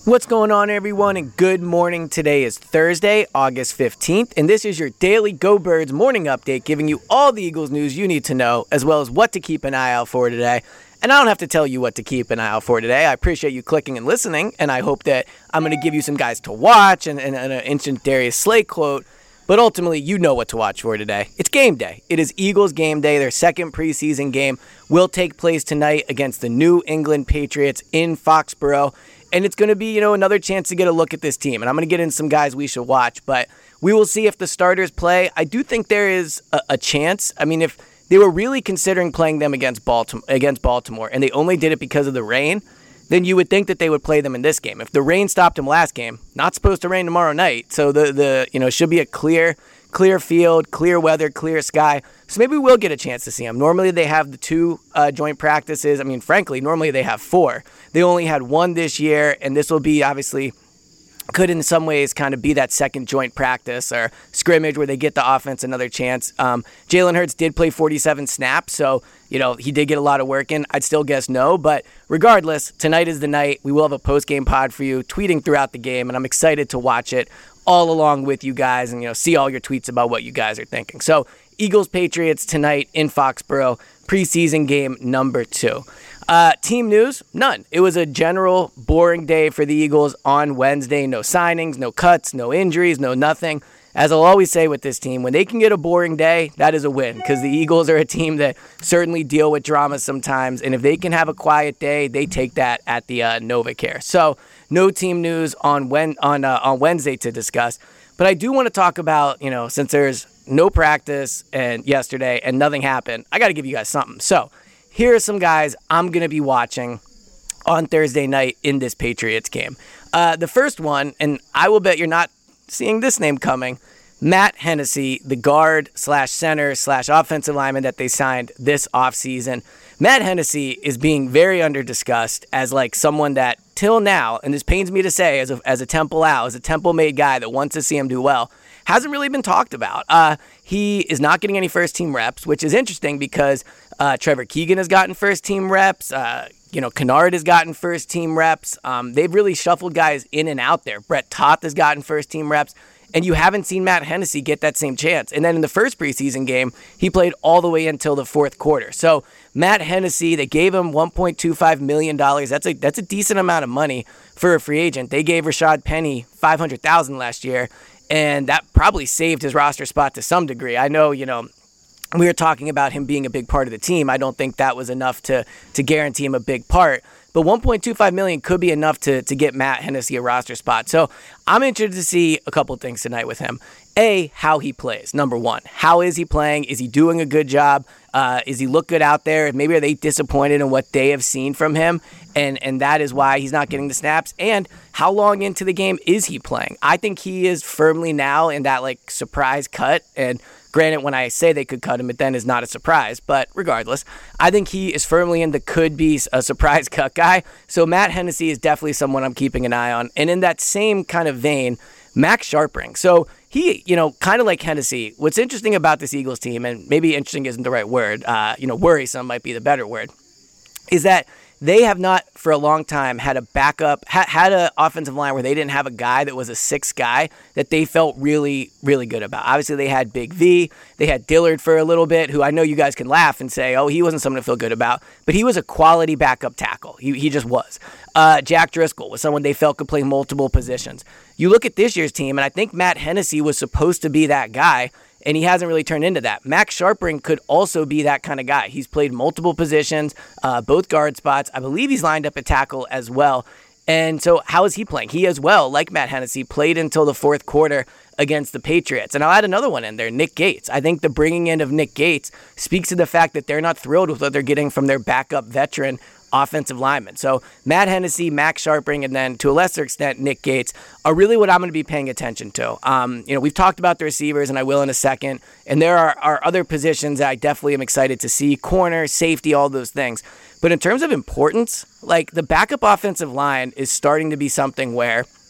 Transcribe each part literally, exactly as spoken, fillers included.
What's going on, everyone, and good morning. Today is Thursday, August fifteenth, and this is your daily Go Birds morning update, giving you all the Eagles news you need to know, as well as what to keep an eye out for today. And I don't have to tell you what to keep an eye out for today. I appreciate you clicking and listening, and I hope that I'm going to give you some guys to watch and, and, and an instant Darius Slay quote. But ultimately, you know what to watch for today. It's game day. It is Eagles game day. Their second preseason game will take place tonight against the New England Patriots in Foxborough. And it's going to be, you know, another chance to get a look at this team. And I'm going to get in some guys we should watch. But we will see if the starters play. I do think there is a, a chance. I mean, if they were really considering playing them against Baltimore, against Baltimore, and they only did it because of the rain, then you would think that they would play them in this game. If the rain stopped them last game, not supposed to rain tomorrow night. So the, the you know, should be a clear, clear field, clear weather, clear sky. So maybe we'll get a chance to see them. Normally they have the two uh, joint practices. I mean, frankly, normally they have four. They only had one this year, and this will be obviously could in some ways kind of be that second joint practice or scrimmage where they get the offense another chance. Um, Jalen Hurts did play forty-seven snaps, so you know he did get a lot of work in. I'd still guess no, but regardless, tonight is the night. We will have a post-game pod for you, tweeting throughout the game, and I'm excited to watch it all along with you guys and you know see all your tweets about what you guys are thinking. So Eagles-Patriots tonight in Foxborough, preseason game number two. Uh, team news, none. It was a general boring day for the Eagles on Wednesday. No signings, no cuts, no injuries, no nothing. As I'll always say with this team, when they can get a boring day, that is a win because the Eagles are a team that certainly deal with drama sometimes. And if they can have a quiet day, they take that at the uh, NovaCare. So no team news on when, on uh, on Wednesday to discuss. But I do want to talk about, you know, since there's no practice and yesterday and nothing happened, I got to give you guys something. So here are some guys I'm going to be watching on Thursday night in this Patriots game. Uh, the first one, and I will bet you're not seeing this name coming, Matt Hennessy, the guard slash center slash offensive lineman that they signed this offseason. Matt Hennessy is being very under-discussed as like someone that till now, and this pains me to say as a, as a Temple Owl, as a Temple-made guy that wants to see him do well, hasn't really been talked about. Uh, he is not getting any first-team reps, which is interesting because uh, Trevor Keegan has gotten first-team reps. Uh, you know, Kennard has gotten first-team reps. Um, they've really shuffled guys in and out there. Brett Toth has gotten first-team reps. And you haven't seen Matt Hennessy get that same chance. And then in the first preseason game, he played all the way until the fourth quarter. So Matt Hennessy, they gave him one point two five million dollars. That's a that's a decent amount of money for a free agent. They gave Rashad Penny five hundred thousand dollars last year, and that probably saved his roster spot to some degree. I know, you know, we were talking about him being a big part of the team. I don't think that was enough to to guarantee him a big part. But one point two five million dollars could be enough to, to get Matt Hennessy a roster spot. So I'm interested to see a couple things tonight with him. A, how he plays, number one. How is he playing? Is he doing a good job? Uh, is he look good out there? Maybe are they disappointed in what they have seen from him? And and that is why he's not getting the snaps. And how long into the game is he playing? I think he is firmly now in that like surprise cut. And granted, when I say they could cut him, it then is not a surprise. But regardless, I think he is firmly in the could be a surprise cut guy. So Matt Hennessy is definitely someone I'm keeping an eye on. And in that same kind of vein, Max Sharpring. So he, you know, kind of like Hennessy, what's interesting about this Eagles team, and maybe interesting isn't the right word, uh, you know, worrisome might be the better word, is that they have not for a long time had a backup, ha- had an offensive line where they didn't have a guy that was a sixth guy that they felt really, really good about. Obviously, they had Big V. They had Dillard for a little bit, who I know you guys can laugh and say, oh, he wasn't someone to feel good about, but he was a quality backup tackle. He, he just was. Uh, Jack Driscoll was someone they felt could play multiple positions. You look at this year's team, and I think Matt Hennessy was supposed to be that guy, and he hasn't really turned into that. Max Sharpring could also be that kind of guy. He's played multiple positions, uh, both guard spots. I believe he's lined up at tackle as well. And so how is he playing? He as well, like Matt Hennessy, played until the fourth quarter against the Patriots. And I'll add another one in there, Nick Gates. I think the bringing in of Nick Gates speaks to the fact that they're not thrilled with what they're getting from their backup veteran offensive lineman. So Matt Hennessy, Max Sharpring, and then to a lesser extent, Nick Gates are really what I'm going to be paying attention to. Um, you know, we've talked about the receivers, and I will in a second. And there are, are other positions that I definitely am excited to see. Corner, safety, all those things. But in terms of importance, like the backup offensive line is starting to be something where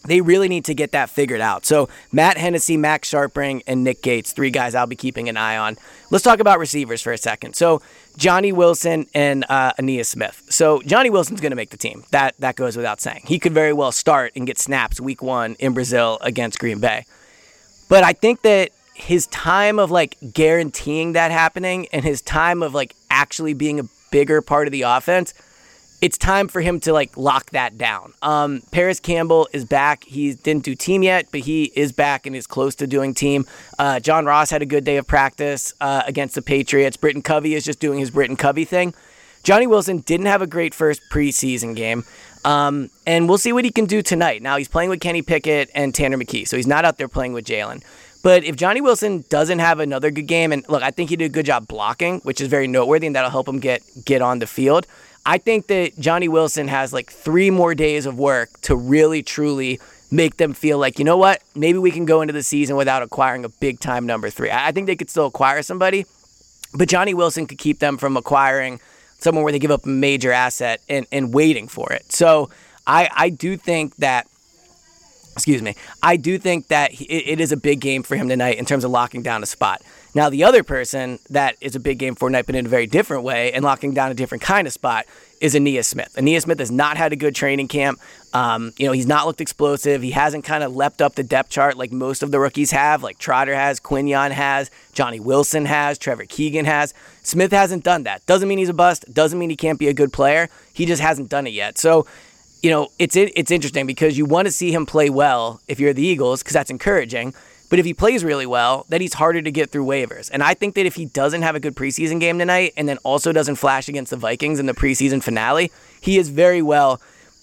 They really need to get that figured out. So Matt Hennessy, Max Sharpring, and Nick Gates, three guys I'll be keeping an eye on. Let's talk about receivers for a second. So Johnny Wilson and uh, Ainias Smith. So Johnny Wilson's going to make the team. That that goes without saying. He could very well start and get snaps week one in Brazil against Green Bay. But I think that his time of like guaranteeing that happening and his time of like actually being a bigger part of the offense, it's time for him to like lock that down. Um, Paris Campbell is back. He didn't do team yet, but he is back and is close to doing team. Uh, John Ross had a good day of practice uh, against the Patriots. Britton Covey is just doing his Britton Covey thing. Johnny Wilson didn't have a great first preseason game, um, and we'll see what he can do tonight. Now, he's playing with Kenny Pickett and Tanner McKee, so he's not out there playing with Jalen. But if Johnny Wilson doesn't have another good game, and look, I think he did a good job blocking, which is very noteworthy, and that'll help him get get on the field. I think that Johnny Wilson has like three more days of work to really, truly make them feel like, you know what, maybe we can go into the season without acquiring a big-time number three. I think they could still acquire somebody, but Johnny Wilson could keep them from acquiring someone where they give up a major asset and, and waiting for it. So I, I do think that, excuse me, I do think that he, it is a big game for him tonight in terms of locking down a spot. Now, the other person that is a big game for tonight, but in a very different way, and locking down a different kind of spot, is Ainias Smith. Ainias Smith has not had a good training camp. Um, you know, he's not looked explosive. He hasn't kind of leapt up the depth chart like most of the rookies have, like Trotter has, Quinion has, Johnny Wilson has, Trevor Keegan has. Smith hasn't done that. Doesn't mean he's a bust. Doesn't mean he can't be a good player. He just hasn't done it yet. So, you know, it's it's interesting because you want to see him play well if you're the Eagles, because that's encouraging. But if he plays really well, then he's harder to get through waivers. And I think that if he doesn't have a good preseason game tonight and then also doesn't flash against the Vikings in the preseason finale, he is very well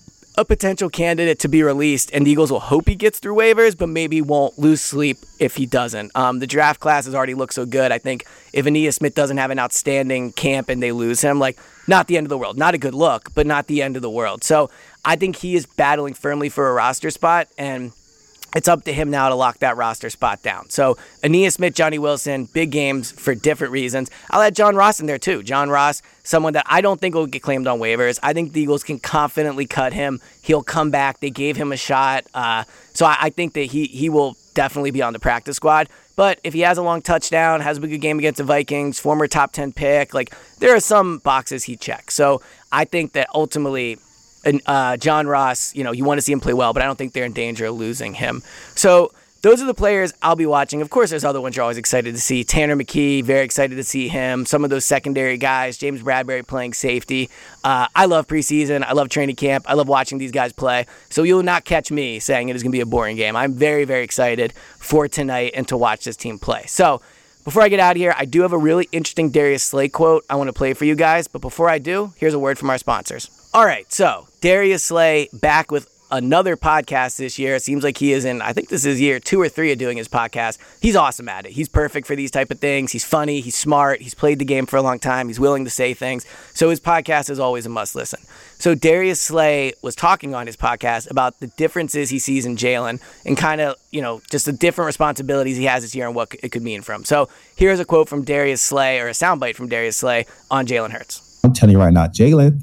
a potential candidate to be released. And the Eagles will hope he gets through waivers, but maybe won't lose sleep if he doesn't. Um, the draft class has already looked so good. I think if Ainias Smith doesn't have an outstanding camp and they lose him, like, not the end of the world. Not a good look, but not the end of the world. So I think he is battling firmly for a roster spot, and it's up to him now to lock that roster spot down. So Ainias Smith, Johnny Wilson, big games for different reasons. I'll add John Ross in there too. John Ross, someone that I don't think will get claimed on waivers. I think the Eagles can confidently cut him. He'll come back. They gave him a shot. Uh, so I, I think that he he will definitely be on the practice squad. But if he has a long touchdown, has a good game against the Vikings, former top ten pick, like, there are some boxes he checks. So I think that ultimately, And uh, John Ross, you know, you want to see him play well, but I don't think they're in danger of losing him. So those are the players I'll be watching. Of course, there's other ones you're always excited to see. Tanner McKee, very excited to see him. Some of those secondary guys, James Bradbury playing safety. Uh, I love preseason. I love training camp. I love watching these guys play. So you'll not catch me saying it is going to be a boring game. I'm very, very excited for tonight and to watch this team play. So before I get out of here, I do have a really interesting Darius Slay quote I want to play for you guys. But before I do, here's a word from our sponsors. All right, so Darius Slay back with another podcast this year. It seems like he is in, I think this is year two or three of doing his podcast. He's awesome at it. He's perfect for these type of things. He's funny. He's smart. He's played the game for a long time. He's willing to say things. So his podcast is always a must listen. So Darius Slay was talking on his podcast about the differences he sees in Jalen and kind of, you know, just the different responsibilities he has this year and what it could mean for him. So here's a quote from Darius Slay, or a soundbite from Darius Slay on Jalen Hurts. I'm telling you right now, Jalen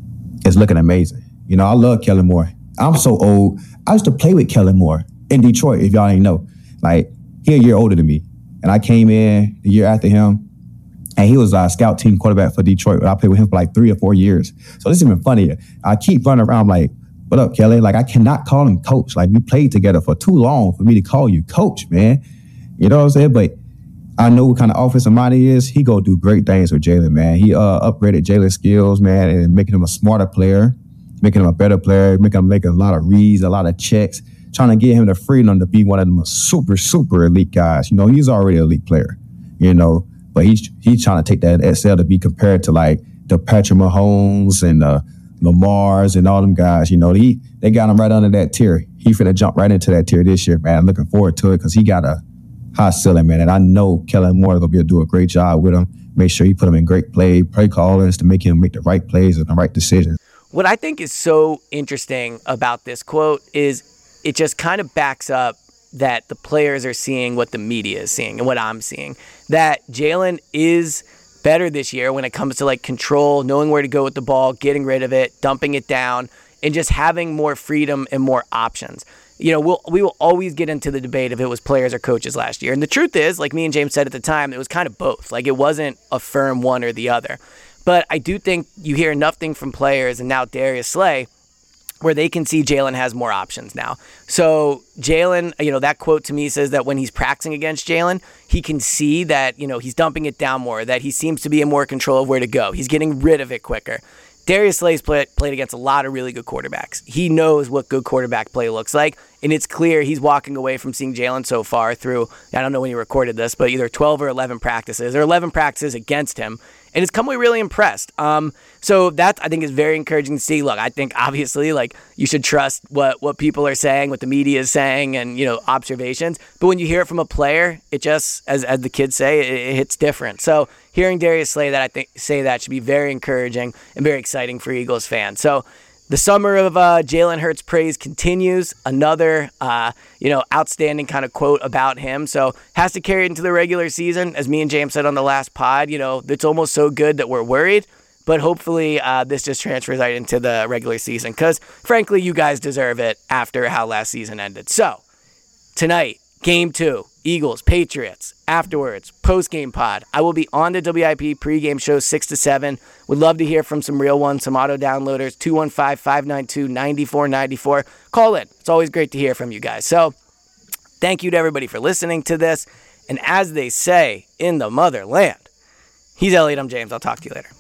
is looking amazing. You know, I love Kellen Moore. I'm so old. I used to play with Kellen Moore in Detroit, if y'all ain't know. Like, he a year older than me. And I came in the year after him, and he was a scout team quarterback for Detroit. I played with him for like three or four years. So this is even funnier. I keep running around like, what up, Kelly? Like, I cannot call him coach. Like, we played together for too long for me to call you coach, man. You know what I'm saying? But I know what kind of offensive mind he is. He go do great things with Jalen, man. He uh, upgraded Jalen's skills, man, and making him a smarter player, making him a better player, making him make a lot of reads, a lot of checks, trying to get him the freedom to be one of them super, super elite guys. You know, he's already an elite player, you know, but he's he's trying to take that X L to be compared to like the Patrick Mahomes and the Lamars and all them guys. You know, he they got him right under that tier. He finna jump right into that tier this year, man. Looking forward to it because he got a high ceiling, man. And I know Kellen Moore is going to be able to do a great job with him. Make sure you put him in great play, play callers to make him make the right plays and the right decisions. What I think is so interesting about this quote is it just kind of backs up that the players are seeing what the media is seeing and what I'm seeing. That Jalen is better this year when it comes to like control, knowing where to go with the ball, getting rid of it, dumping it down, and just having more freedom and more options. you know, we'll, we will always get into the debate if it was players or coaches last year. And the truth is, like me and James said at the time, it was kind of both. Like, it wasn't a firm one or the other. But I do think you hear nothing from players and now Darius Slay where they can see Jalen has more options now. So Jalen, you know, that quote to me says that when he's practicing against Jalen, he can see that, you know, he's dumping it down more, that he seems to be in more control of where to go. He's getting rid of it quicker. Darius Slay's play, played against a lot of really good quarterbacks. He knows what good quarterback play looks like, and it's clear he's walking away from seeing Jalen so far through, I don't know when he recorded this, but either twelve or eleven practices, or eleven practices against him, and has come away really impressed. Um, so that, I think, is very encouraging to see. Look, I think, obviously, like, you should trust what, what people are saying, what the media is saying, and, you know, observations. But when you hear it from a player, it just, as, as the kids say, it, it hits different. So hearing Darius Slay that, I think, say that should be very encouraging and very exciting for Eagles fans. So the summer of uh, Jalen Hurts praise continues. Another, uh, you know, outstanding kind of quote about him. So has to carry it into the regular season. As me and James said on the last pod, you know, it's almost so good that we're worried. But hopefully uh, this just transfers right into the regular season because, frankly, you guys deserve it after how last season ended. So tonight, game two, Eagles, Patriots. Afterwards, post-game pod. I will be on the W I P pregame show six to seven. Would love to hear from some real ones, some auto downloaders, two one five, five nine two, nine four nine four. Call in. It's always great to hear from you guys. So thank you to everybody for listening to this. And as they say in the motherland, he's Elliot, I'm James. I'll talk to you later.